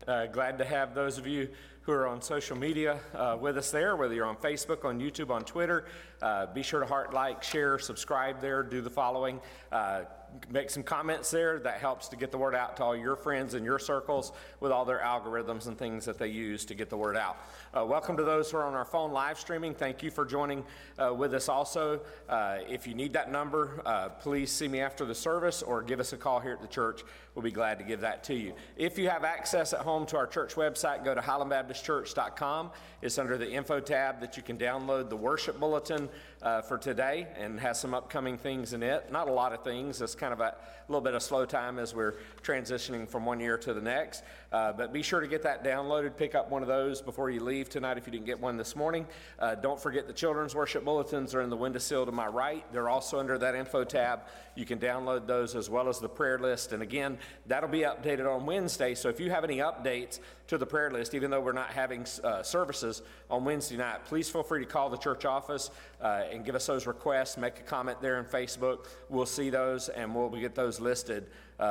Glad to have those of you who are on social media with us there, whether you're on Facebook, on YouTube, on Twitter. Be sure to heart, like, share, subscribe there, do the following. Make some comments there. That helps to get the word out to all your friends in your circles with all their algorithms and things that they use to get the word out. Welcome to those who are on our phone live streaming. Thank you for joining with us also. If you need that number, please see me after the service or give us a call here at the church. We'll be glad to give that to you. If you have access at home to our church website, go to highlandbaptistchurch.com. It's under the info tab that you can download the worship bulletin for today, and has some upcoming things in it. Not a lot of things. It's kind of a little bit of slow time as we're transitioning from one year to the next. But be sure to get that downloaded. Pick up one of those before you leave tonight if you didn't get one this morning. Don't forget the children's worship bulletins are in the windowsill to my right. They're also under that info tab. You can download those as well as the prayer list. And again, that'll be updated on Wednesday. So if you have any updates to the prayer list, even though we're not having services on Wednesday night, please feel free to call the church office and give us those requests. Make a comment there on Facebook. We'll see those and we'll get those listed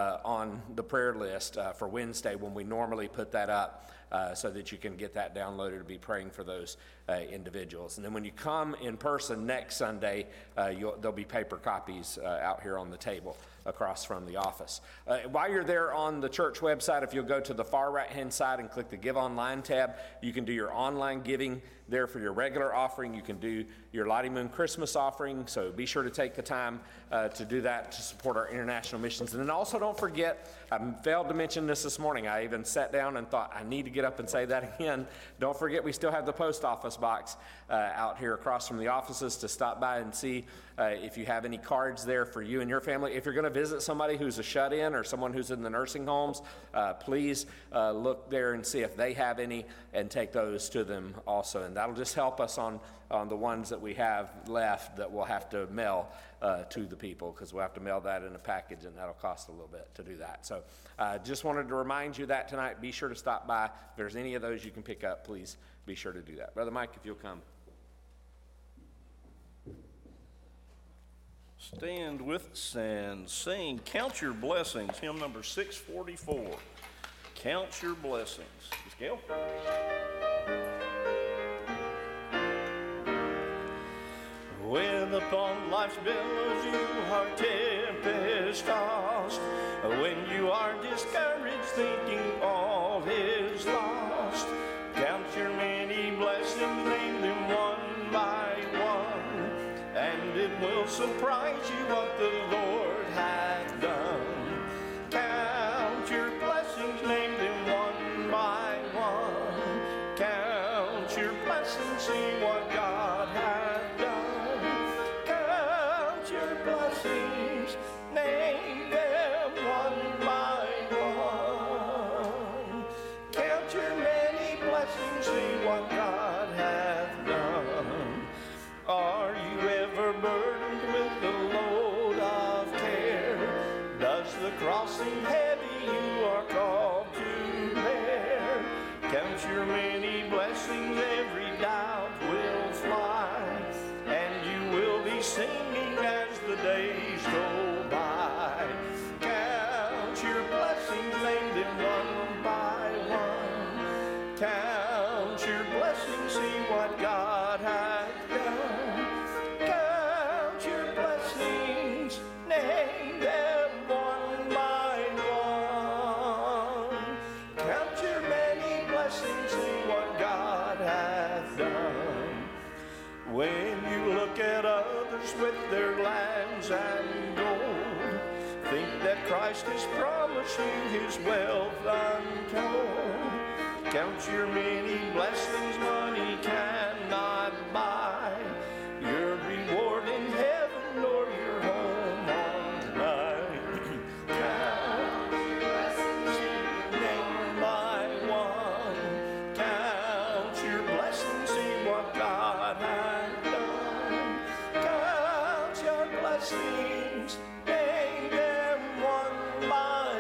on the prayer list for Wednesday when we normally put that up, so that you can get that downloaded to be praying for those individuals. And then when you come in person next Sunday, there'll be paper copies out here on the table across from the office. While you're there on the church website, if you'll go to the far right-hand side and click the Give Online tab, you can do your online giving there for your regular offering. You can do your Lottie Moon Christmas offering, so be sure to take the time to do that to support our international missions. And then also don't forget, I failed to mention this morning. I even sat down and thought I need to get up and say that again. Don't forget we still have the post office box out here across from the offices to stop by and see if you have any cards there for you and your family. If you're going to visit somebody who's a shut-in or someone who's in the nursing homes, please look there and see if they have any and take those to them also. And that'll just help us on the ones that we have left that we'll have to mail to the people, because we'll have to mail that in a package, and that'll cost a little bit to do that. So just wanted to remind you that tonight. Be sure to stop by. If there's any of those you can pick up, please be sure to do that. Brother Mike, if you'll come. Stand with us and sing Count Your Blessings, hymn number 644. Count Your Blessings. Miss Gail? When upon life's billows you are tempest tossed, when you are discouraged thinking all is lost, count your many blessings, name them one by one, and it will surprise you what the Lord hath done. Count your blessings, name them one by one. Count your blessings, see what God hath done. Count your blessings, name them one by one. Count your many blessings, see what God hath done. Are you ever burdened with the load of care? Does the cross seem heavy you are called to bear? Count your many blessings, every doubt will fly, and you will be singing as the days go by. Count your blessings, name them one by one. Count your blessings, see what God hath done. Count your blessings, name them one by one. Count your many blessings, see what God hath done. When you look at others with their lands and gold, think that Christ has promised you his wealth untold. Count your many blessings, money cannot buy your reward in heaven or your home on high. Count your blessings, name by one. Count your blessings, see what God hath done. Count your blessings, name them one by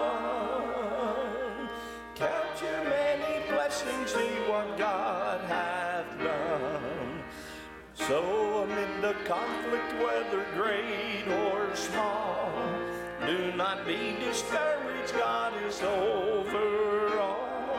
one. Count your many blessings, see what God hath done. So amid the conflict, whether great or small, do not be discouraged, God is over all.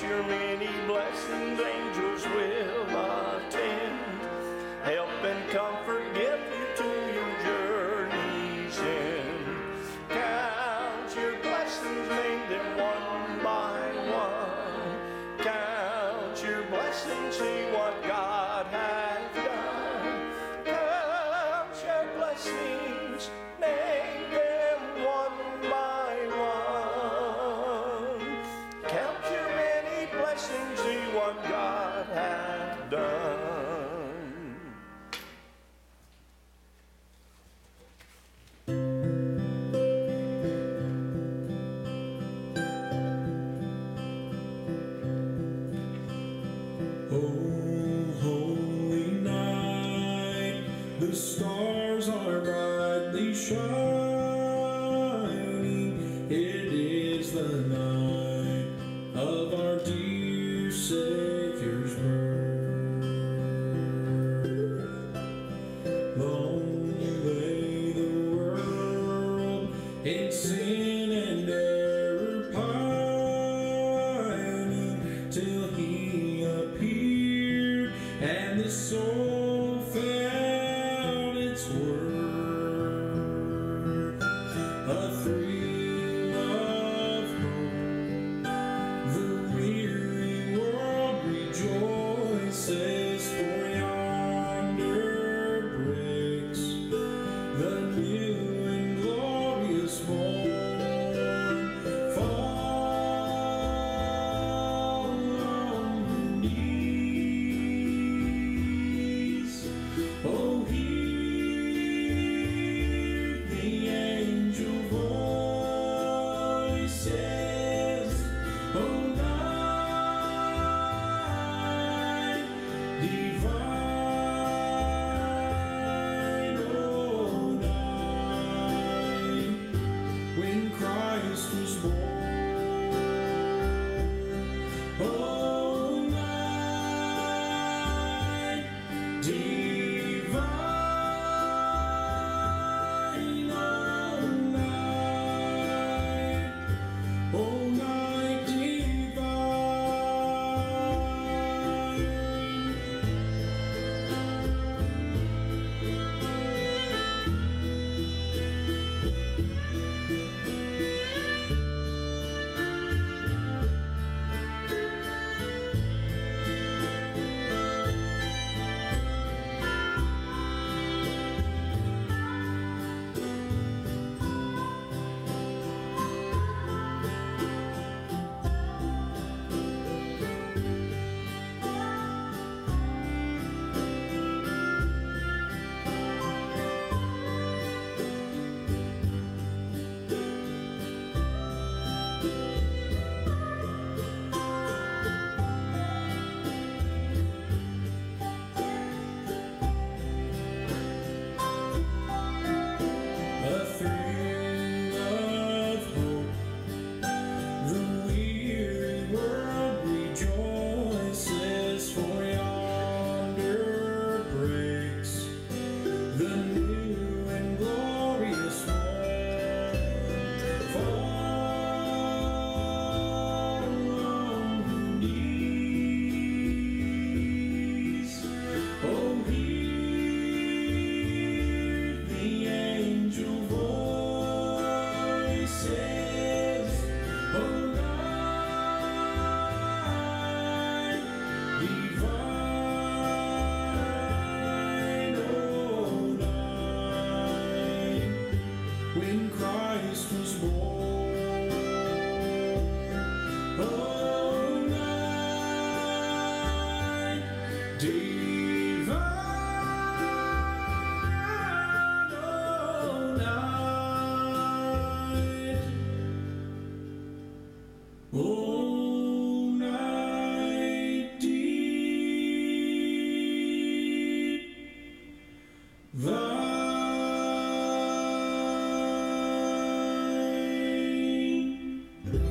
your many blessings, angels will attend. Help and comfort get you to your journey's end. Count your blessings, name them one by one. Count your blessings, see what God hath done. Count your blessings, name them one by one. Count your many blessings, see what God hath done. The stars are brightly shining. It is the night of our dear Savior's birth. Long lay the world in sin and error pining, till He appeared and the soul found its worth. A thrill of hope, the weary world rejoices, for yonder breaks the new and glorious morn. Fall on your knees, oh, hear the angel voices, oh, night divine, oh, night when Christ was born, oh, night divine, oh, night a thrill of hope, the weary world rejoices, for yonder breaks the new and glorious morn. Fall on your knees, oh, hear the angel voices, oh, night divine, oh, night when Christ was born, oh, night divine, oh, night, oh, night divine.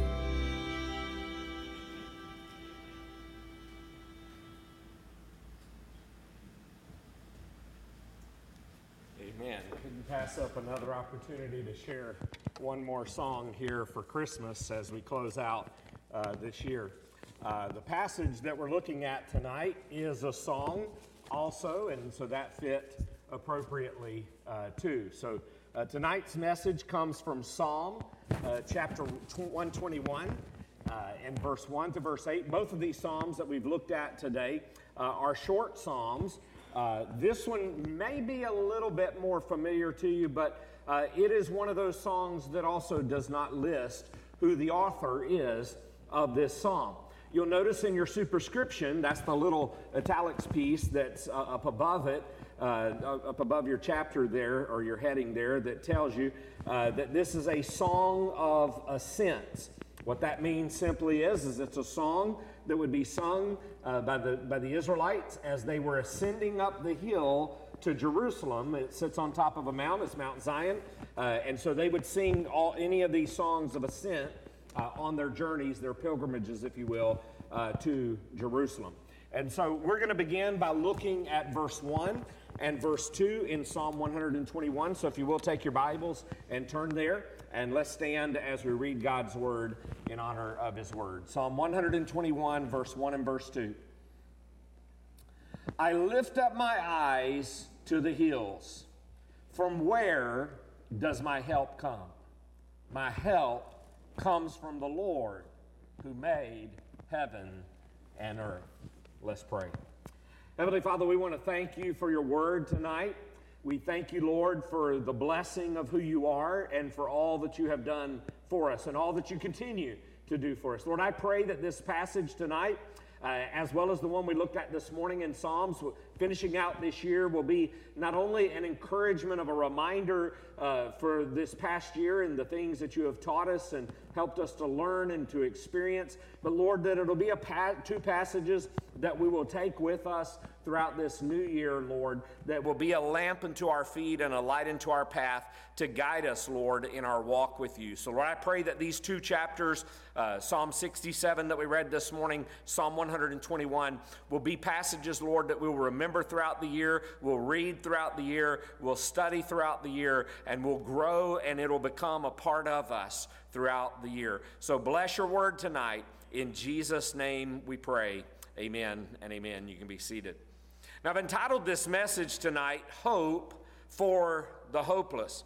Amen. Couldn't pass up another opportunity to share one more song here for Christmas as we close out this year. The passage that we're looking at tonight is a song also, and so that fit appropriately too. So tonight's message comes from Psalm chapter 121 and verse 1 to verse 8. Both of these psalms that we've looked at today are short psalms. This one may be a little bit more familiar to you, but it is one of those songs that also does not list who the author is of this psalm. You'll notice in your superscription, that's the little italics piece that's up above it, up above your chapter there, or your heading there, that tells you that this is a song of ascents. What that means simply is it's a song that would be sung by the Israelites as they were ascending up the hill to Jerusalem. It sits on top of a mountain, it's Mount Zion, and so they would sing any of these songs of ascent on their journeys, their pilgrimages, if you will, to Jerusalem. And so we're going to begin by looking at verse 1 and verse 2 in Psalm 121. So if you will, take your Bibles and turn there, and let's stand as we read God's word in honor of his word. Psalm 121, verse 1 and verse 2. I lift up my eyes to the hills. From where does my help come? My help comes from the Lord who made heaven and earth. Let's pray. Heavenly Father, we want to thank you for your word tonight. We thank you, Lord, for the blessing of who you are and for all that you have done for us and all that you continue to do for us. Lord, I pray that this passage tonight, as well as the one we looked at this morning in Psalms, finishing out this year, will be not only an encouragement of a reminder for this past year and the things that you have taught us and helped us to learn and to experience, but Lord, that it'll be two passages that we will take with us throughout this new year, Lord, that will be a lamp unto our feet and a light unto our path to guide us, Lord, in our walk with you. So, Lord, I pray that these two chapters, Psalm 67 that we read this morning, Psalm 121, will be passages, Lord, that we will remember throughout the year, we'll read throughout the year, we'll study throughout the year, and we'll grow, and it'll become a part of us throughout the year. So bless your word tonight. In Jesus' name we pray. Amen and amen. You can be seated. Now, I've entitled this message tonight, Hope for the Hopeless.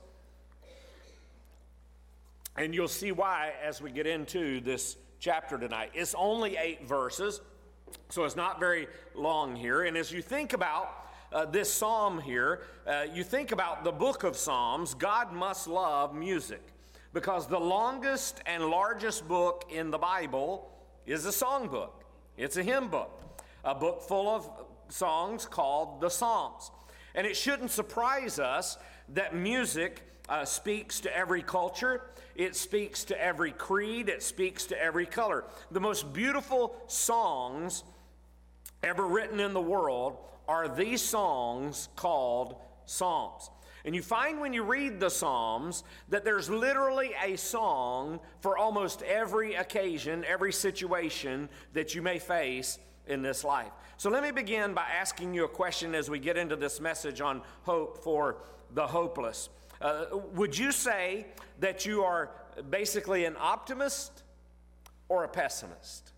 And you'll see why as we get into this chapter tonight. It's only 8 verses, so it's not very long here. And as you think about this psalm here, you think about the book of Psalms. God must love music, because the longest and largest book in the Bible is a song book. It's a hymn book, a book full of songs called the Psalms. And it shouldn't surprise us that music speaks to every culture. It speaks to every creed. It speaks to every color. The most beautiful songs ever written in the world are these songs called Psalms. And you find when you read the Psalms that there's literally a song for almost every occasion, every situation that you may face in this life. So let me begin by asking you a question as we get into this message on hope for the hopeless. Would you say that you are basically an optimist or a pessimist?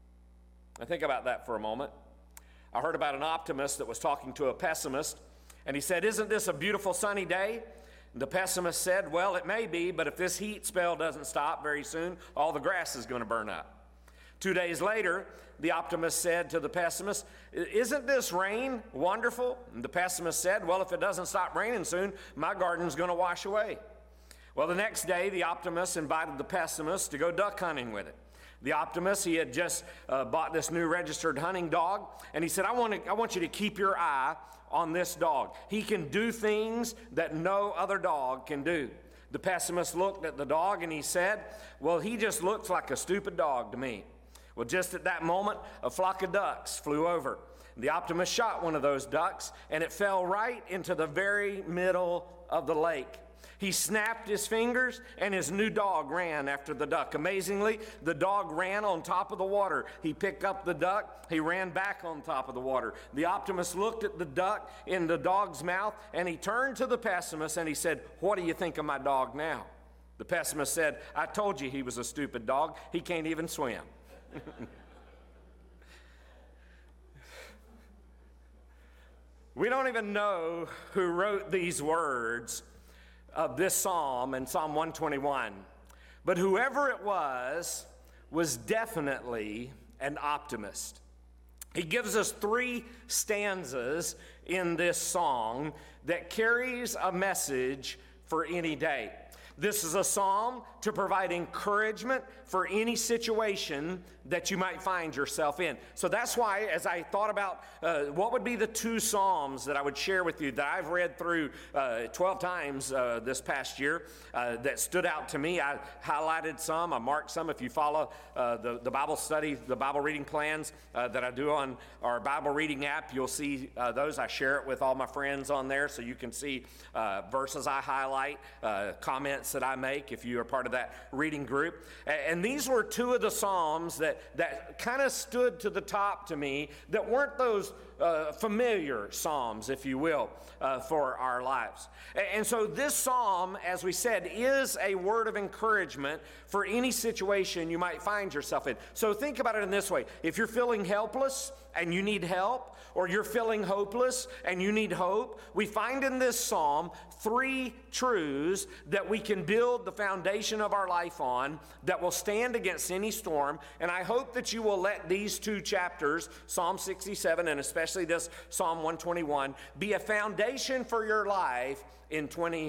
Now think about that for a moment. I heard about an optimist that was talking to a pessimist, and he said, "Isn't this a beautiful sunny day?" And the pessimist said, "Well, it may be, but if this heat spell doesn't stop very soon, all the grass is going to burn up." 2 days later, the optimist said to the pessimist, "Isn't this rain wonderful?" And the pessimist said, "Well, if it doesn't stop raining soon, my garden's going to wash away." Well, the next day, the optimist invited the pessimist to go duck hunting with it. The optimist, he had just bought this new registered hunting dog, and he said, I want you to keep your eye on this dog. He can do things that no other dog can do." The pessimist looked at the dog and he said, "Well, he just looks like a stupid dog to me." Well, just at that moment, a flock of ducks flew over. The optimist shot one of those ducks, and it fell right into the very middle of the lake. He snapped his fingers, and his new dog ran after the duck. Amazingly, the dog ran on top of the water. He picked up the duck. He ran back on top of the water. The optimist looked at the duck in the dog's mouth, and he turned to the pessimist, and he said, "What do you think of my dog now?" The pessimist said, "I told you he was a stupid dog. He can't even swim." We don't even know who wrote these words of this psalm in Psalm 121, but whoever it was definitely an optimist. He gives us 3 stanzas in this song that carries a message for any day. This is a psalm to provide encouragement for any situation that you might find yourself in. So that's why, as I thought about what would be the 2 psalms that I would share with you that I've read through 12 times this past year that stood out to me, I highlighted some, I marked some. If you follow the Bible study, the Bible reading plans that I do on our Bible reading app, you'll see those. I share it with all my friends on there so you can see verses I highlight, comments that I make if you are part of that reading group. And these were 2 of the psalms that kind of stood to the top to me that weren't those familiar psalms, if you will, for our lives. And so this psalm, as we said, is a word of encouragement for any situation you might find yourself in. So think about it in this way. If you're feeling helpless and you need help, or you're feeling hopeless and you need hope, we find in this psalm 3 truths that we can build the foundation of our life on that will stand against any storm. And I hope that you will let these 2 chapters, Psalm 67 and especially this Psalm 121, be a foundation for your life in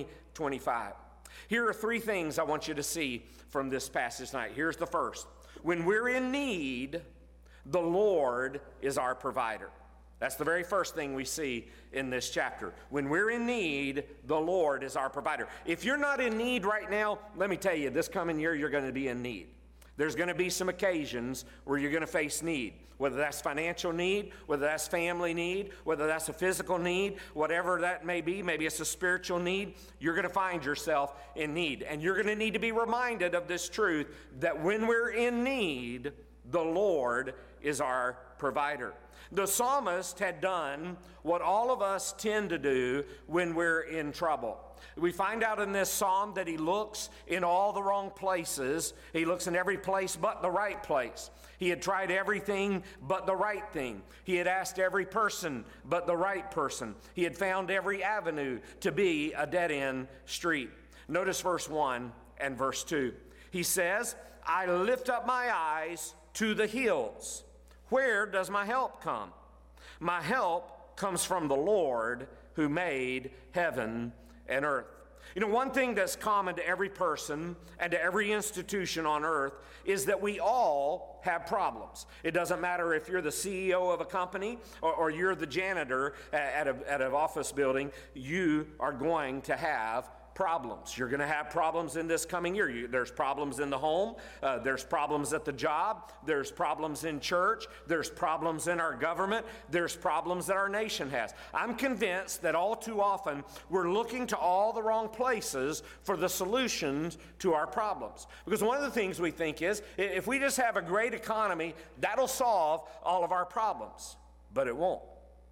2025. Here are 3 things I want you to see from this passage tonight. Here's the first. When we're in need, the Lord is our provider. That's the very first thing we see in this chapter. When we're in need, the Lord is our provider. If you're not in need right now, let me tell you, this coming year you're going to be in need. There's going to be some occasions where you're going to face need, whether that's financial need, whether that's family need, whether that's a physical need, whatever that may be. Maybe it's a spiritual need. You're going to find yourself in need. And you're going to need to be reminded of this truth that when we're in need, the Lord is our provider. The psalmist had done what all of us tend to do when we're in trouble. We find out in this psalm that he looks in all the wrong places. He looks in every place but the right place. He had tried everything but the right thing. He had asked every person but the right person. He had found every avenue to be a dead-end street. Notice verse 1 and verse 2. He says, I lift up my eyes to the hills. Where does my help come? My help comes from the Lord who made heaven and earth. You know, one thing that's common to every person and to every institution on earth is that we all have problems. It doesn't matter if you're the CEO of a company or you're the janitor at an office building, you are going to have problems. You're going to have problems in this coming year. There's problems in the home. There's problems at the job. There's problems in church. There's problems in our government. There's problems that our nation has. I'm convinced that all too often we're looking to all the wrong places for the solutions to our problems. Because one of the things we think is if we just have a great economy, that'll solve all of our problems. But it won't.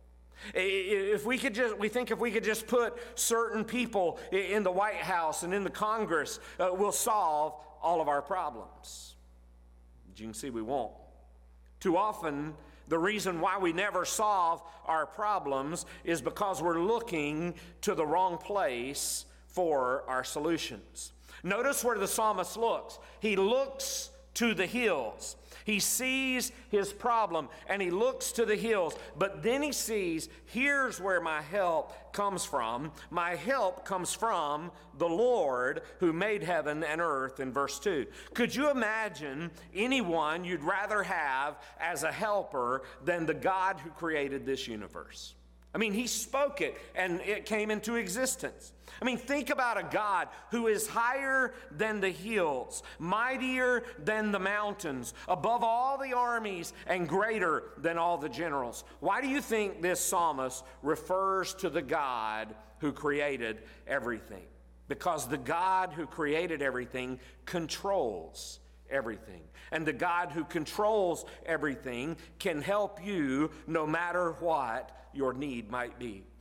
We think if we could just put certain people in the White House and in the Congress, we'll solve all of our problems. But you can see we won't. Too often, the reason why we never solve our problems is because we're looking to the wrong place for our solutions. Notice where the psalmist looks. He looks to the hills. He sees his problem and he looks to the hills, but then he sees, here's where my help comes from. My help comes from the Lord who made heaven and earth in verse 2. Could you imagine anyone you'd rather have as a helper than the God who created this universe? I mean, he spoke it and it came into existence. I mean, think about a God who is higher than the hills, mightier than the mountains, above all the armies, and greater than all the generals. Why do you think this psalmist refers to the God who created everything? Because the God who created everything controls everything. And the God who controls everything can help you no matter what your need might be.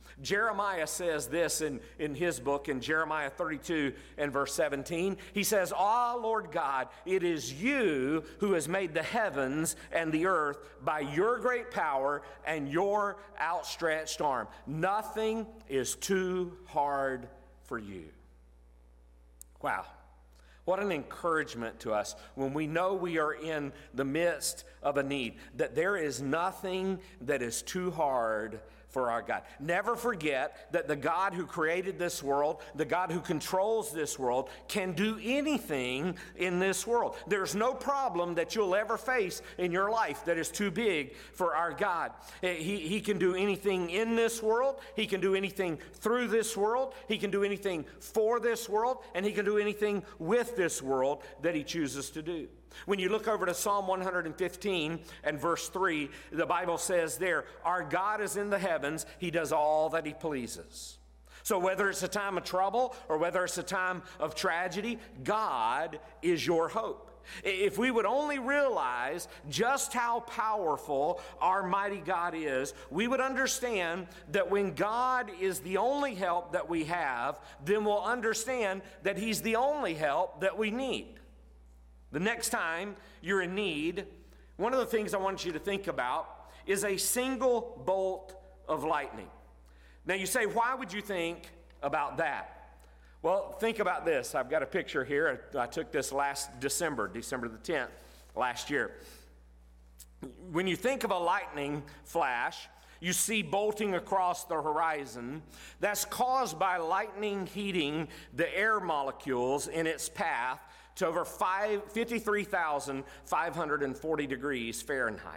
Jeremiah says this in his book, in Jeremiah 32 and verse 17. He says, "Ah, Lord God, it is you who has made the heavens and the earth by your great power and your outstretched arm. Nothing is too hard for you." Wow. What an encouragement to us when we know we are in the midst of a need, that there is nothing that is too hard for our God. Never forget that the God who created this world, the God who controls this world, can do anything in this world. There's no problem that you'll ever face in your life that is too big for our God. He can do anything in this world. He can do anything through this world. He can do anything for this world. And he can do anything with this world that he chooses to do. When you look over to Psalm 115 and verse 3, the Bible says there, "Our God is in the heavens. He does all that he pleases." So whether it's a time of trouble or whether it's a time of tragedy, God is your hope. If we would only realize just how powerful our mighty God is, we would understand that when God is the only help that we have, then we'll understand that he's the only help that we need. The next time you're in need, one of the things I want you to think about is a single bolt of lightning. Now you say, why would you think about that? Well, think about this. I've got a picture here. I took this last December the 10th, last year. When you think of a lightning flash, you see bolting across the horizon. That's caused by lightning heating the air molecules in its path to over 53,540 degrees Fahrenheit.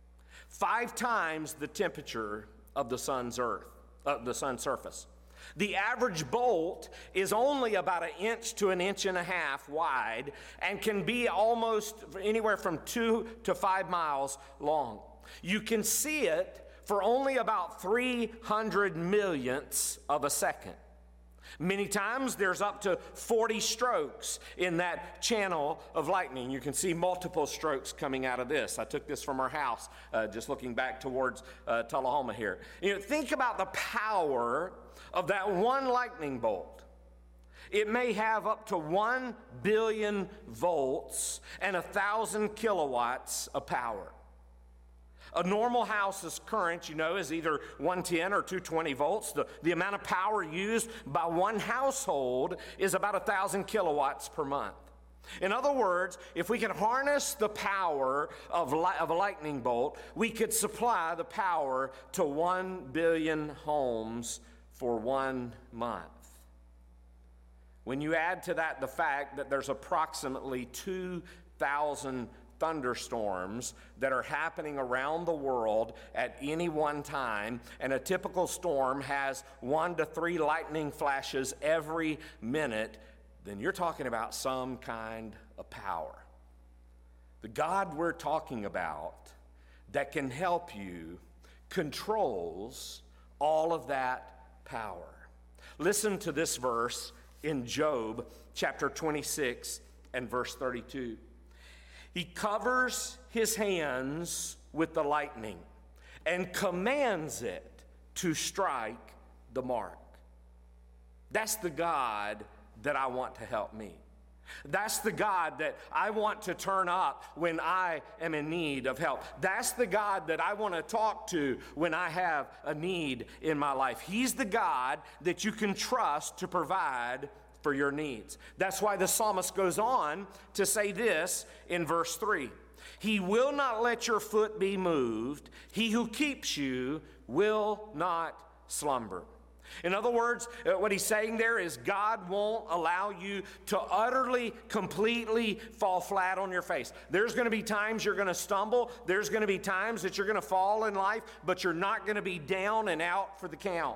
5 times the temperature of the sun's surface. The average bolt is only about 1 inch to 1.5 inches wide and can be almost anywhere from 2 to 5 miles long. You can see it for only about 300 millionths of a second. Many times there's up to 40 strokes in that channel of lightning. You can see multiple strokes coming out of this. I took this from our house, just looking back towards Tullahoma here. Think about the power of that one lightning bolt. It may have up to 1 billion volts and 1,000 kilowatts of power. A normal house's current, is either 110 or 220 volts. The amount of power used by one household is about 1,000 kilowatts per month. In other words, if we could harness the power of a lightning bolt, we could supply the power to 1 billion homes for 1 month. When you add to that the fact that there's approximately 2,000 thunderstorms that are happening around the world at any one time, and a typical storm has 1 to 3 lightning flashes every minute, then you're talking about some kind of power. The God we're talking about that can help you controls all of that power. Listen to this verse in Job chapter 26 and verse 32. He covers his hands with the lightning and commands it to strike the mark. That's the God that I want to help me. That's the God that I want to turn up when I am in need of help. That's the God that I want to talk to when I have a need in my life. He's the God that you can trust to provide for your needs. That's why the psalmist goes on to say this in verse 3. He will not let your foot be moved. He who keeps you will not slumber. In other words, what he's saying there is God won't allow you to utterly, completely fall flat on your face. There's going to be times you're going to stumble. There's going to be times that you're going to fall in life, but you're not going to be down and out for the count.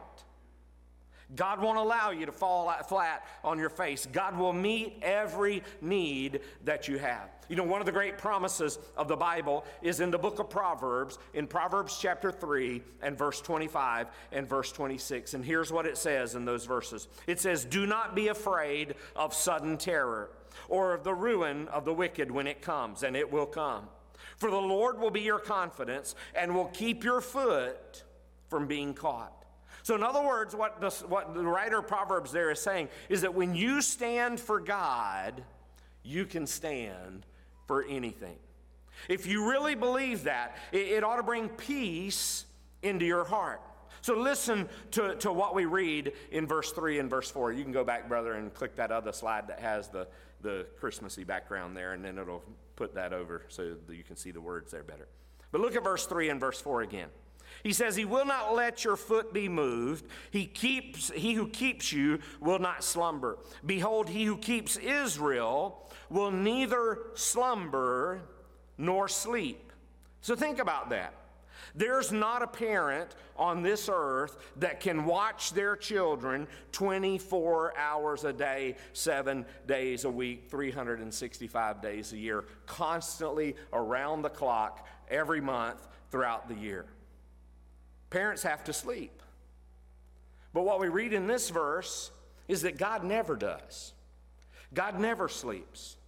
God won't allow you to fall flat on your face. God will meet every need that you have. One of the great promises of the Bible is in the book of Proverbs, in Proverbs chapter 3 and verse 25 and verse 26. And here's what it says in those verses. It says, "Do not be afraid of sudden terror or of the ruin of the wicked when it comes," and it will come. "For the Lord will be your confidence and will keep your foot from being caught." So in other words, what the writer of Proverbs there is saying is that when you stand for God, you can stand for anything. If you really believe that, it ought to bring peace into your heart. So listen to what we read in verse 3 and verse 4. You can go back, brother, and click that other slide that has the Christmassy background there, and then it'll put that over so that you can see the words there better. But look at verse 3 and verse 4 again. He says, he will not let your foot be moved. He who keeps you will not slumber. Behold, he who keeps Israel will neither slumber nor sleep. So think about that. There's not a parent on this earth that can watch their children 24 hours a day, 7 days a week, 365 days a year, constantly around the clock, every month throughout the year. Parents have to sleep. But what we read in this verse is that God never does. God never sleeps.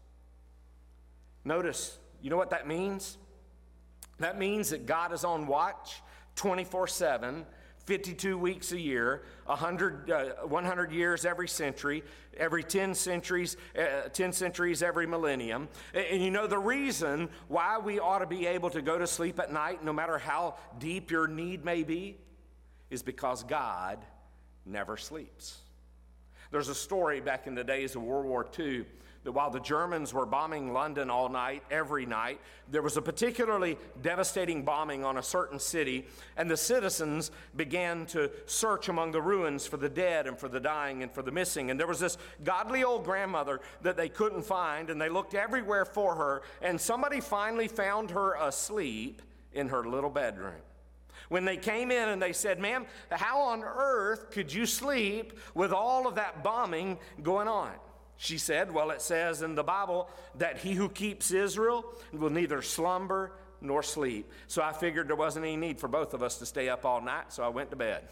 Notice, you know what that means? That means that God is on watch 24/7, 52 weeks a year, 100 years every century, every 10 centuries every millennium. And you know the reason why we ought to be able to go to sleep at night, no matter how deep your need may be, is because God never sleeps. There's a story back in the days of World War II that while the Germans were bombing London all night, every night, there was a particularly devastating bombing on a certain city, and the citizens began to search among the ruins for the dead and for the dying and for the missing. And there was this godly old grandmother that they couldn't find, and they looked everywhere for her, and somebody finally found her asleep in her little bedroom. When they came in and they said, "Ma'am, how on earth could you sleep with all of that bombing going on?" She said, "Well, it says in the Bible that he who keeps Israel will neither slumber nor sleep." So I figured there wasn't any need for both of us to stay up all night, so I went to bed.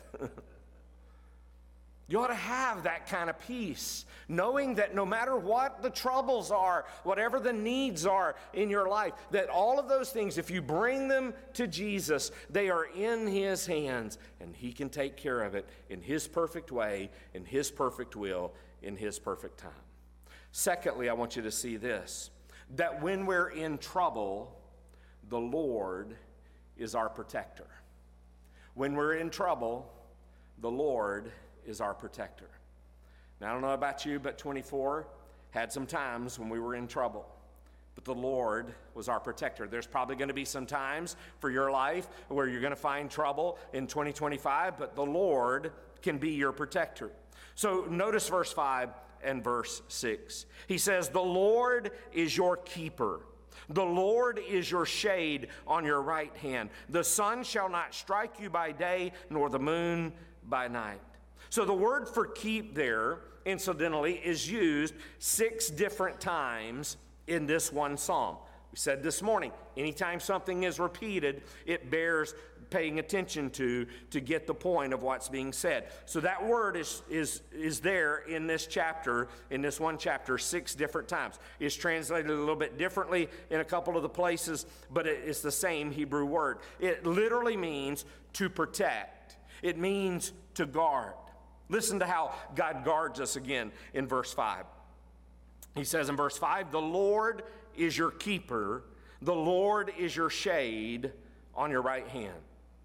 You ought to have that kind of peace, knowing that no matter what the troubles are, whatever the needs are in your life, that all of those things, if you bring them to Jesus, they are in his hands, and he can take care of it in his perfect way, in his perfect will, in his perfect time. Secondly, I want you to see this, that when we're in trouble, the Lord is our protector. When we're in trouble, the Lord is our protector. Now, I don't know about you, but 24 had some times when we were in trouble. But the Lord was our protector. There's probably going to be some times for your life where you're going to find trouble in 2025, but the Lord can be your protector. So notice verse 5 and verse 6. He says, "The Lord is your keeper. The Lord is your shade on your right hand. The sun shall not strike you by day, nor the moon by night." So the word for keep there, incidentally, is used 6 different times in this one psalm. We said this morning, anytime something is repeated, it bears paying attention to get the point of what's being said. So that word is there in this chapter, in this one chapter, 6 different times. It's translated a little bit differently in a couple of the places, but it's the same Hebrew word. It literally means to protect. It means to guard. Listen to how God guards us again in verse 5. He says in verse 5, "The Lord is your keeper. The Lord is your shade on your right hand."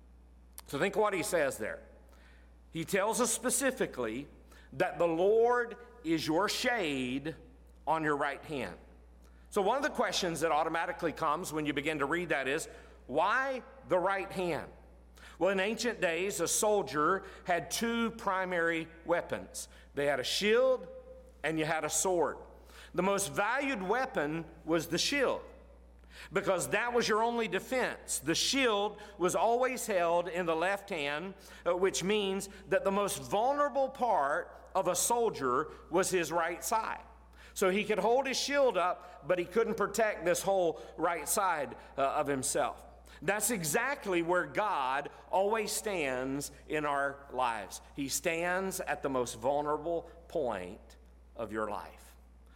So think what he says there. He tells us specifically that the Lord is your shade on your right hand. So one of the questions that automatically comes when you begin to read that is, why the right hand? Well, in ancient days, a soldier had 2 primary weapons. They had a shield and you had a sword. The most valued weapon was the shield, because that was your only defense. The shield was always held in the left hand, which means that the most vulnerable part of a soldier was his right side. So he could hold his shield up, but he couldn't protect this whole right side of himself. That's exactly where God always stands in our lives. He stands at the most vulnerable point of your life.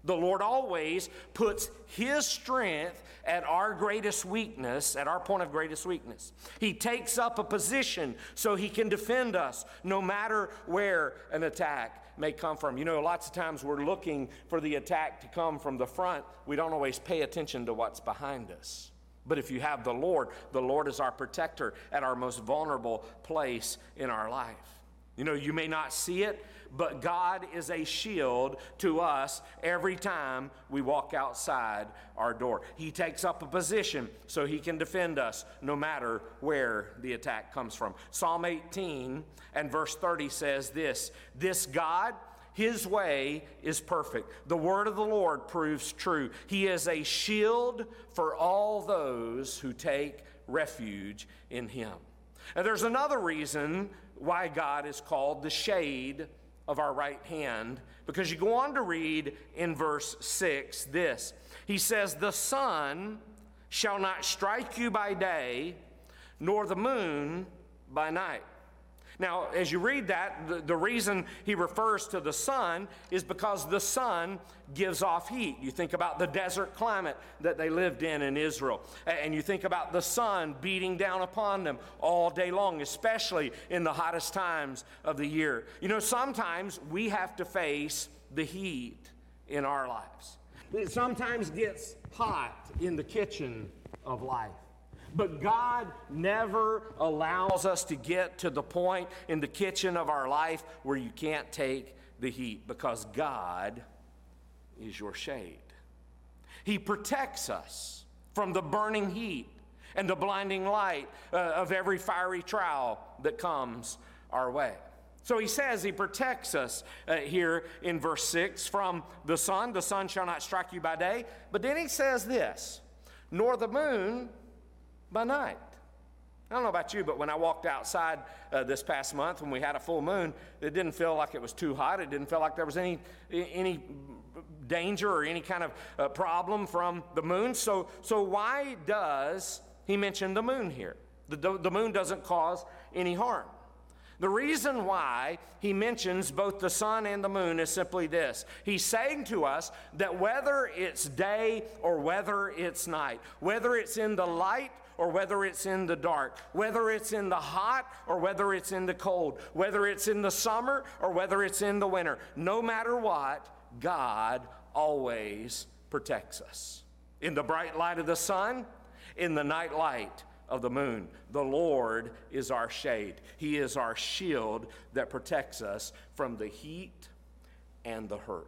The Lord always puts His strength at our greatest weakness, at our point of greatest weakness. He takes up a position so He can defend us no matter where an attack may come from. You know, lots of times we're looking for the attack to come from the front. We don't always pay attention to what's behind us. But if you have the Lord is our protector at our most vulnerable place in our life. You know, you may not see it, but God is a shield to us every time we walk outside our door. He takes up a position so He can defend us no matter where the attack comes from. Psalm 18 and verse 30 says this God, His way is perfect. The word of the Lord proves true. He is a shield for all those who take refuge in Him. And there's another reason why God is called the shade of our right hand, because you go on to read in verse 6 this. He says, the sun shall not strike you by day, nor the moon by night. Now, as you read that, the reason he refers to the sun is because the sun gives off heat. You think about the desert climate that they lived in Israel, and you think about the sun beating down upon them all day long, especially in the hottest times of the year. You know, sometimes we have to face the heat in our lives. It sometimes gets hot in the kitchen of life. But God never allows us to get to the point in the kitchen of our life where you can't take the heat, because God is your shade. He protects us from the burning heat and the blinding light of every fiery trial that comes our way. So he says he protects us here in verse 6 from the sun. The sun shall not strike you by day. But then he says this, nor the moon by night. I don't know about you, but when I walked outside this past month when we had a full moon, it didn't feel like it was too hot. It didn't feel like there was any danger or any kind of problem from the moon. So why does he mention the moon here? The moon doesn't cause any harm. The reason why he mentions both the sun and the moon is simply this. He's saying to us that whether it's day or whether it's night, whether it's in the light or whether it's in the dark, whether it's in the hot or whether it's in the cold, whether it's in the summer or whether it's in the winter, no matter what, God always protects us. In the bright light of the sun, in the night light of the moon, the Lord is our shade. He is our shield that protects us from the heat and the hurt.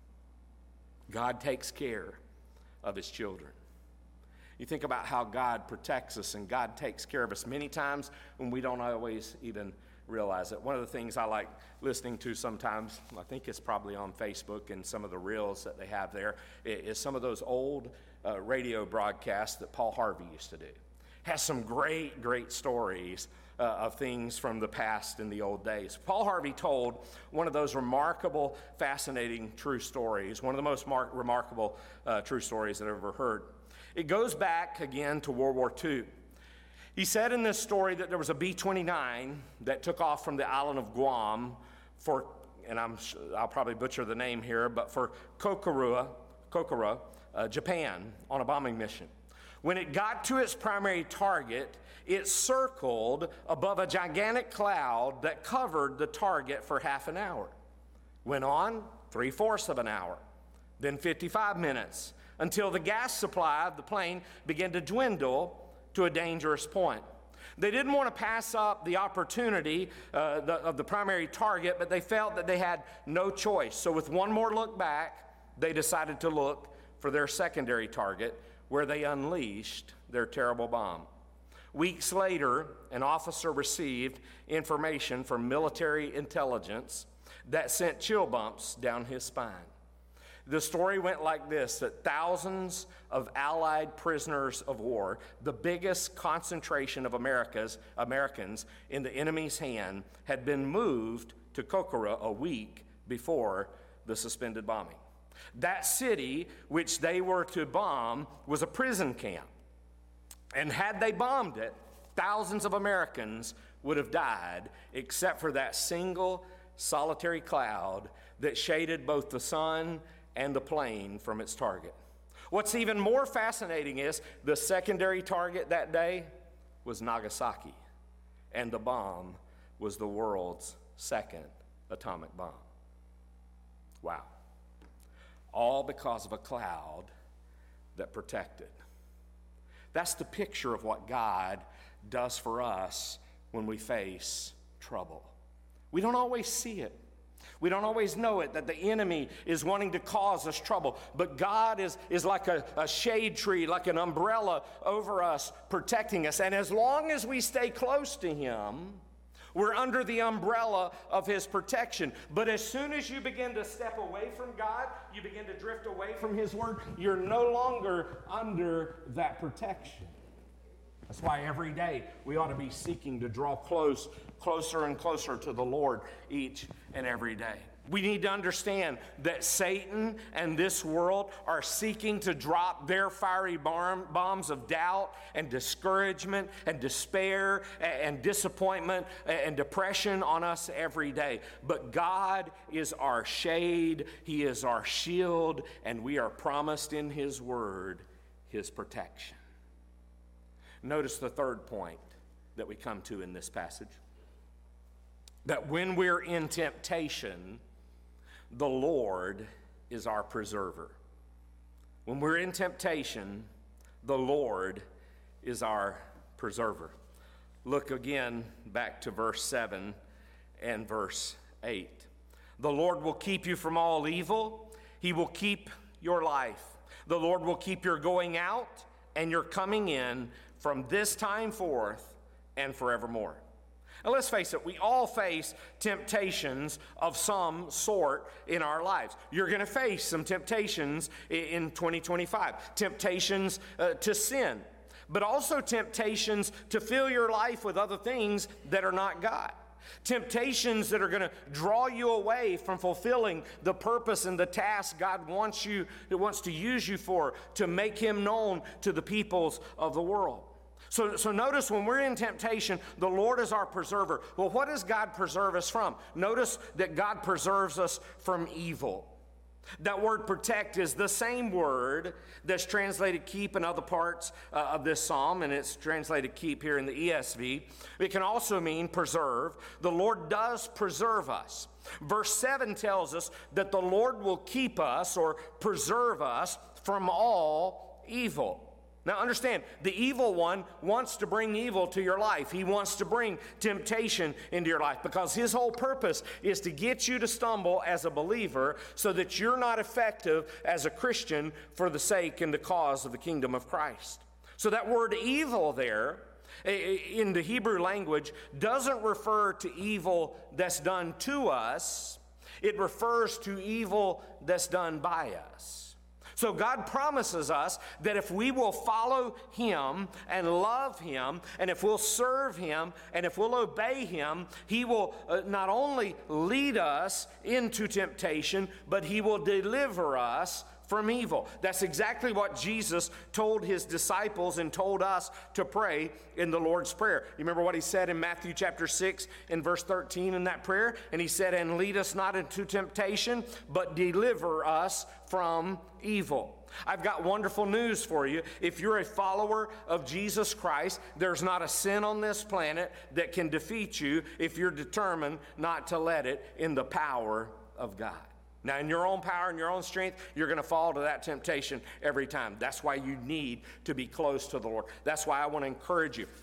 God takes care of His children. You think about how God protects us and God takes care of us many times when we don't always even realize it. One of the things I like listening to sometimes, I think it's probably on Facebook and some of the reels that they have there, is some of those old radio broadcasts that Paul Harvey used to do. Has some great stories of things from the past in the old days. Paul Harvey told one of those remarkable, fascinating true stories, one of the most remarkable true stories that I've ever heard. It goes back again to World War II. He said in this story that there was a B-29 that took off from the island of Guam for, and I'll probably butcher the name here, but for Kokura, Japan, on a bombing mission. When it got to its primary target, it circled above a gigantic cloud that covered the target for half an hour. Went on 3/4 of an hour, then 55 minutes, until the gas supply of the plane began to dwindle to a dangerous point. They didn't want to pass up the opportunity of the primary target, but they felt that they had no choice. So with one more look back, they decided to look for their secondary target, where they unleashed their terrible bomb. Weeks later, an officer received information from military intelligence that sent chill bumps down his spine. The story went like this, that thousands of Allied prisoners of war, the biggest concentration of Americans in the enemy's hand, had been moved to Kokura a week before the suspended bombing. That city which they were to bomb was a prison camp. And had they bombed it, thousands of Americans would have died, except for that single solitary cloud that shaded both the sun and the plane from its target. What's even more fascinating is the secondary target that day was Nagasaki, and the bomb was the world's second atomic bomb. Wow. All because of a cloud that protected. That's the picture of what God does for us when we face trouble. We don't always see it. We don't always know it, that the enemy is wanting to cause us trouble. But God is like a shade tree, like an umbrella over us, protecting us. And as long as we stay close to him, we're under the umbrella of his protection. But as soon as you begin to step away from God, you begin to drift away from his word, you're no longer under that protection. That's why every day we ought to be seeking to draw closer and closer to the Lord each and every day. We need to understand that Satan and this world are seeking to drop their fiery bombs of doubt and discouragement and despair and disappointment and depression on us every day. But God is our shade, he is our shield, and we are promised in his word his protection. Notice the third point that we come to in this passage. That when we're in temptation, the Lord is our preserver. When we're in temptation, the Lord is our preserver. Look again back to verse 7 and verse 8. The Lord will keep you from all evil. He will keep your life. The Lord will keep your going out and your coming in from this time forth and forevermore. Now let's face it, we all face temptations of some sort in our lives. You're going to face some temptations in 2025. Temptations to sin, but also temptations to fill your life with other things that are not God. Temptations that are going to draw you away from fulfilling the purpose and the task God wants to use you for, to make him known to the peoples of the world. So notice when we're in temptation, the Lord is our preserver. Well, what does God preserve us from? Notice that God preserves us from evil. That word protect is the same word that's translated keep in other parts of this psalm, and it's translated keep here in the ESV. It can also mean preserve. The Lord does preserve us. Verse 7 tells us that the Lord will keep us or preserve us from all evil. Now understand, the evil one wants to bring evil to your life. He wants to bring temptation into your life because his whole purpose is to get you to stumble as a believer so that you're not effective as a Christian for the sake and the cause of the kingdom of Christ. So that word evil there in the Hebrew language doesn't refer to evil that's done to us. It refers to evil that's done by us. So God promises us that if we will follow him and love him, and if we'll serve him, and if we'll obey him, he will not only lead us into temptation, but he will deliver us from evil. That's exactly what Jesus told his disciples and told us to pray in the Lord's Prayer. You remember what he said in Matthew chapter 6 and verse 13 in that prayer? And he said, and lead us not into temptation, but deliver us from evil. I've got wonderful news for you. If you're a follower of Jesus Christ, there's not a sin on this planet that can defeat you if you're determined not to let it in the power of God. Now, in your own power and your own strength, you're going to fall to that temptation every time. That's why you need to be close to the Lord. That's why I want to encourage you.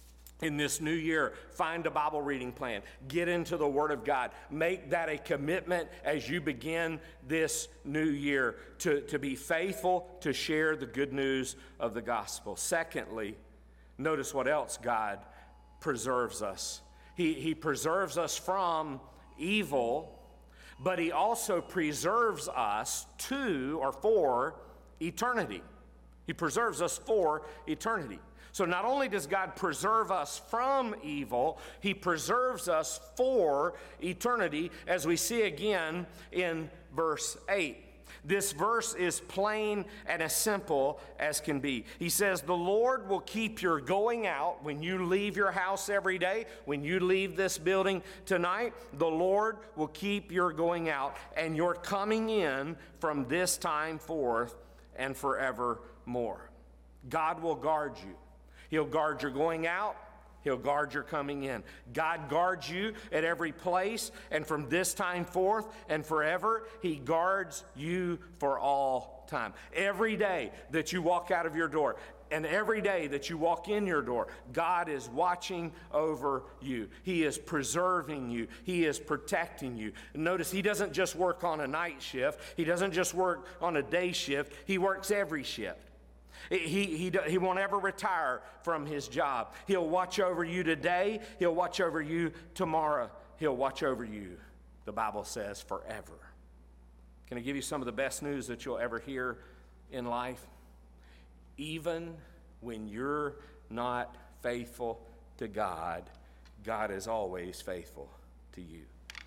In this new year, find a Bible reading plan. Get into the Word of God. Make that a commitment as you begin this new year to be faithful to share the good news of the gospel. Secondly, notice what else God preserves us. He preserves us from evil, but he also preserves us to or for eternity. He preserves us for eternity. So not only does God preserve us from evil, he preserves us for eternity, as we see again in verse 8. This verse is plain and as simple as can be. He says, the Lord will keep your going out when you leave your house every day, when you leave this building tonight. The Lord will keep your going out and your coming in from this time forth and forevermore. God will guard you. He'll guard your going out. He'll guard your coming in. God guards you at every place, and from this time forth and forever, He guards you for all time. Every day that you walk out of your door, and every day that you walk in your door, God is watching over you. He is preserving you. He is protecting you. Notice He doesn't just work on a night shift. He doesn't just work on a day shift. He works every shift. He won't ever retire from His job. He'll watch over you today. He'll watch over you tomorrow. He'll watch over you, the Bible says, forever. Can I give you some of the best news that you'll ever hear in life? Even when you're not faithful to God, God is always faithful to you.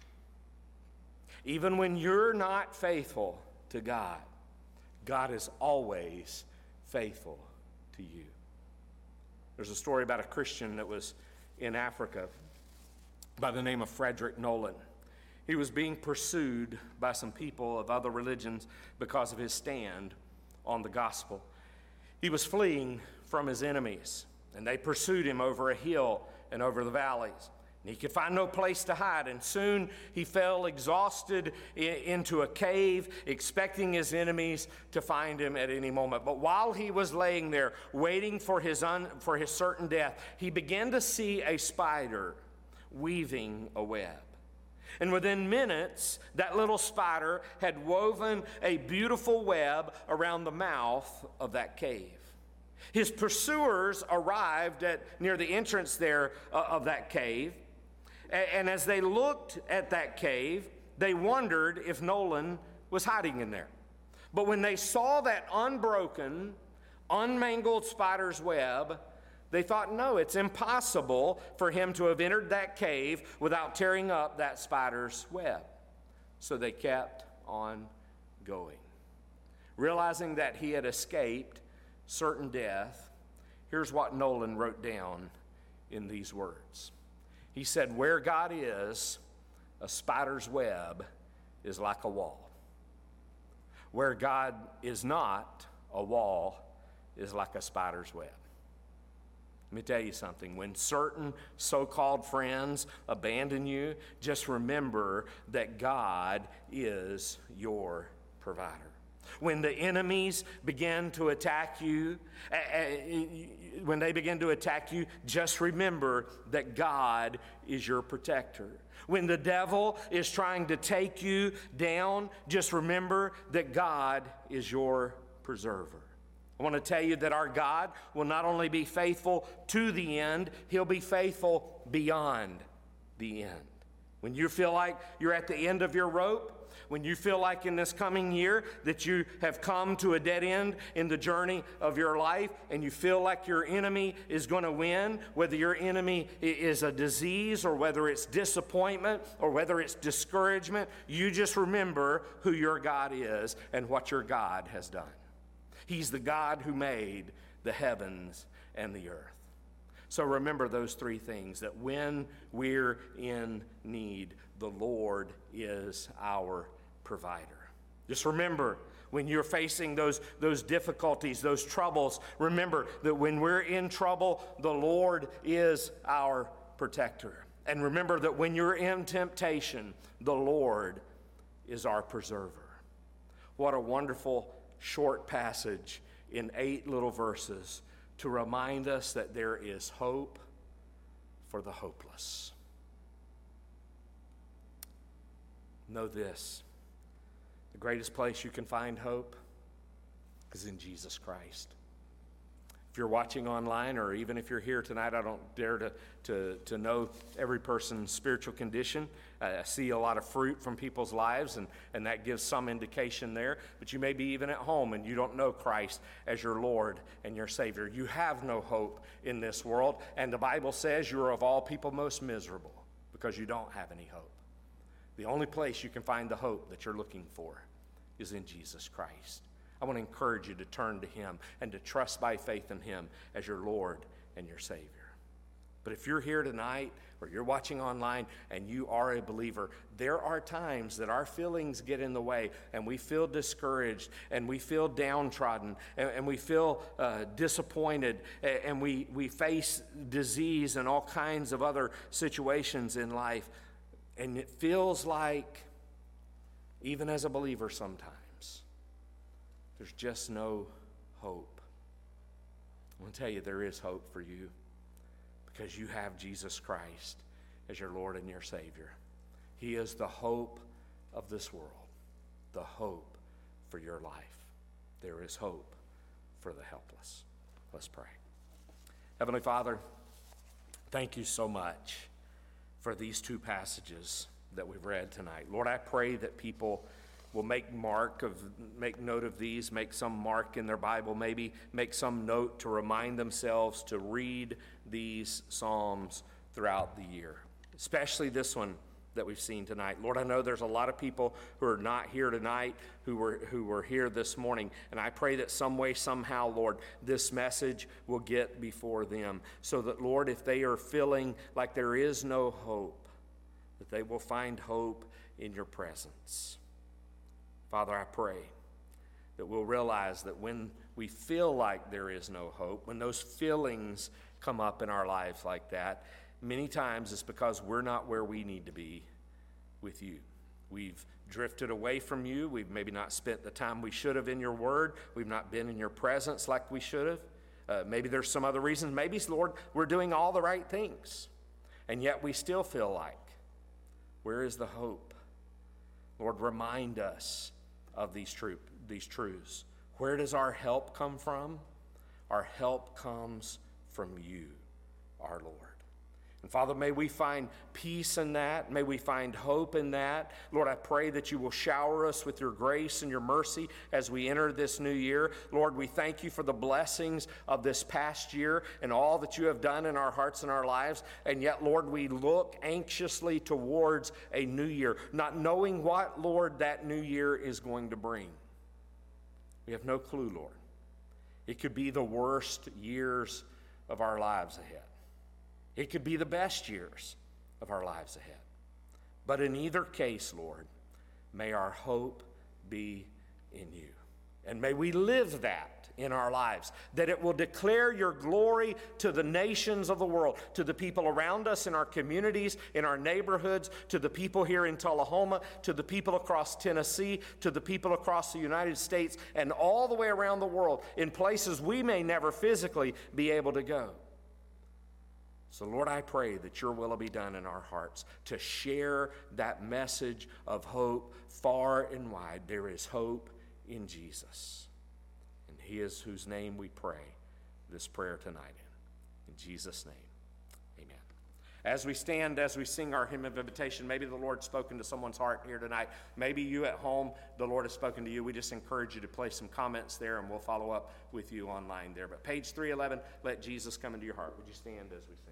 Even when you're not faithful to God, God is always faithful to you. There's a story about a Christian that was in Africa by the name of Frederick Nolan. He was being pursued by some people of other religions because of his stand on the gospel. He was fleeing from his enemies, and they pursued him over a hill and over the valleys. And he could find no place to hide, and soon he fell exhausted into a cave, expecting his enemies to find him at any moment. But while he was laying there, waiting for his certain death, he began to see a spider weaving a web. And within minutes, that little spider had woven a beautiful web around the mouth of that cave. His pursuers arrived near the entrance there of that cave. And as they looked at that cave, they wondered if Nolan was hiding in there. But when they saw that unbroken, unmangled spider's web, they thought, no, it's impossible for him to have entered that cave without tearing up that spider's web. So they kept on going. Realizing that he had escaped certain death, here's what Nolan wrote down in these words. He said, where God is, a spider's web is like a wall. Where God is not, a wall is like a spider's web. Let me tell you something. When certain so-called friends abandon you, just remember that God is your provider. When the enemies begin to attack you, just remember that God is your protector. When the devil is trying to take you down, just remember that God is your preserver. I want to tell you that our God will not only be faithful to the end, He'll be faithful beyond the end. When you feel like you're at the end of your rope, when you feel like in this coming year that you have come to a dead end in the journey of your life, and you feel like your enemy is going to win, whether your enemy is a disease or whether it's disappointment or whether it's discouragement, you just remember who your God is and what your God has done. He's the God who made the heavens and the earth. So remember those three things, that when we're in need, the Lord is our provider. Just remember, when you're facing those difficulties, those troubles, remember that when we're in trouble, the Lord is our protector. And remember that when you're in temptation, the Lord is our preserver. What a wonderful short passage in 8 little verses to remind us that there is hope for the hopeless. Know this: the greatest place you can find hope is in Jesus Christ. If you're watching online, or even if you're here tonight, I don't dare to know every person's spiritual condition. I see a lot of fruit from people's lives, and that gives some indication there. But you may be even at home and you don't know Christ as your Lord and your Savior. You have no hope in this world, and the Bible says you are of all people most miserable because you don't have any hope. The only place you can find the hope that you're looking for is in Jesus Christ. I want to encourage you to turn to him and to trust by faith in him as your Lord and your Savior. But if you're here tonight or you're watching online and you are a believer, there are times that our feelings get in the way and we feel discouraged and we feel downtrodden and we feel disappointed and we face disease and all kinds of other situations in life. And it feels like, even as a believer sometimes, there's just no hope. I want to tell you, there is hope for you because you have Jesus Christ as your Lord and your Savior. He is the hope of this world, the hope for your life. There is hope for the helpless. Let's pray. Heavenly Father, thank you so much for these two passages that we've read tonight. Lord, I pray that people will make note of these, make some mark in their Bible, maybe make some note to remind themselves to read these Psalms throughout the year, especially this one that we've seen tonight. Lord, I know there's a lot of people who are not here tonight who were here this morning, and I pray that some way, somehow, Lord, this message will get before them so that, Lord, if they are feeling like there is no hope, that they will find hope in your presence. Father, I pray that we'll realize that when we feel like there is no hope, when those feelings come up in our lives like that, many times it's because we're not where we need to be with you. We've drifted away from you. We've maybe not spent the time we should have in your word. We've not been in your presence like we should have. Maybe there's some other reasons. Maybe, Lord, we're doing all the right things, and yet we still feel like, where is the hope? Lord, remind us of these truths. Where does our help come from? Our help comes from you, our Lord. And Father, may we find peace in that. May we find hope in that. Lord, I pray that you will shower us with your grace and your mercy as we enter this new year. Lord, we thank you for the blessings of this past year and all that you have done in our hearts and our lives. And yet, Lord, we look anxiously towards a new year, not knowing what, Lord, that new year is going to bring. We have no clue, Lord. It could be the worst years of our lives ahead. It could be the best years of our lives ahead. But in either case, Lord, may our hope be in you. And may we live that in our lives, that it will declare your glory to the nations of the world, to the people around us in our communities, in our neighborhoods, to the people here in Tullahoma, to the people across Tennessee, to the people across the United States, and all the way around the world in places we may never physically be able to go. So, Lord, I pray that your will will be done in our hearts to share that message of hope far and wide. There is hope in Jesus. And he is whose name we pray this prayer tonight in Jesus' name, amen. As we stand, as we sing our hymn of invitation, maybe the Lord's spoken to someone's heart here tonight. Maybe you at home, the Lord has spoken to you. We just encourage you to place some comments there, and we'll follow up with you online there. But page 311, let Jesus come into your heart. Would you stand as we sing?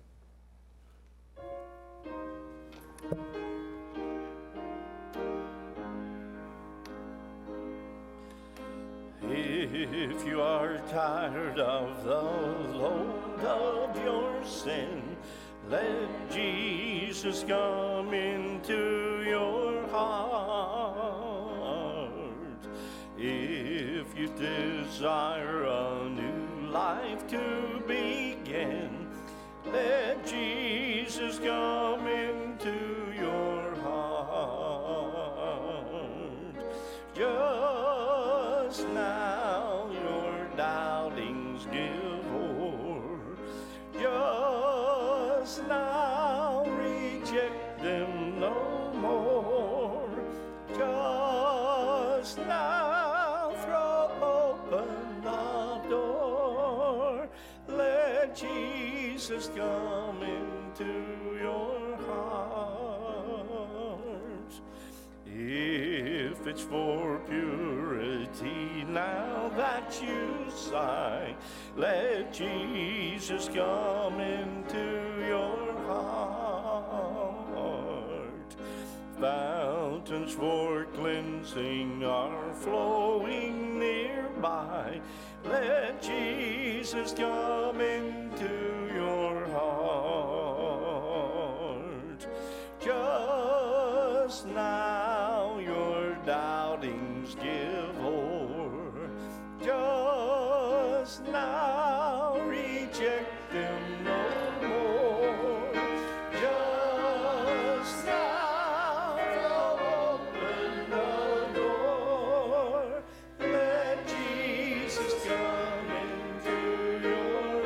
If you are tired of the load of your sin, let Jesus come into your heart. If you desire a new life to begin, let Jesus come into your heart. Just now your doubtings give o'er. Just now reject them no more. Just now throw open the door. Let Jesus come into your heart. If it's for purity now that you sigh, let Jesus come into your heart. Fountain fountains for cleansing are flowing nearby. Let Jesus come into your heart. Just now your doubtings give o'er. Just now reject them no more. Just now open the door. Let Jesus come into your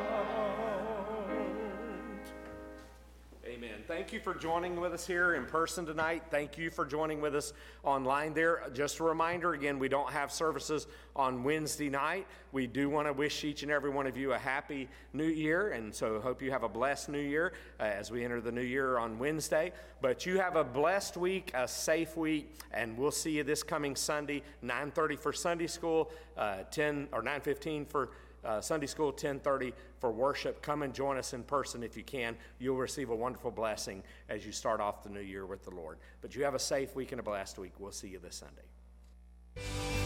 heart. Amen. Thank you for joining with us here in person tonight. Thank you for joining with us online there. Just a reminder, again, we don't have services on Wednesday night. We do want to wish each and every one of you a happy new year, and so hope you have a blessed new year as we enter the new year on Wednesday. But you have a blessed week, a safe week, and we'll see you this coming Sunday, 9:30 for Sunday school, 9:15 for Sunday school, 10:30 for worship. Come and join us in person if you can. You'll receive a wonderful blessing as you start off the new year with the Lord. But you have a safe week and a blessed week. We'll see you this Sunday.